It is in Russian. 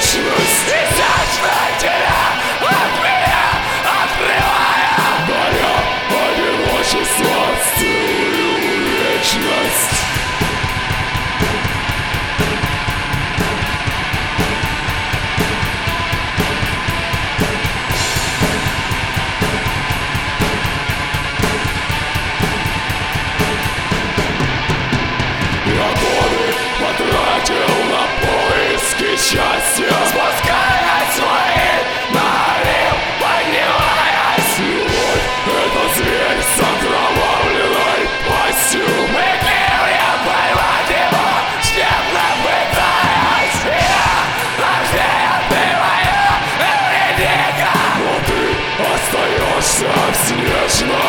вечность. И зажно тебя от меня отрывая, моя одиночество целую вечность. Потратил на поиски счастья, спускаясь свои налил, поднимаясь. Любовь — это зверь с окровавленной пастью. Выкинул я поймать его, тщетно пытаясь. Я рожден, ты моя вредника, но ты остаешься снежной.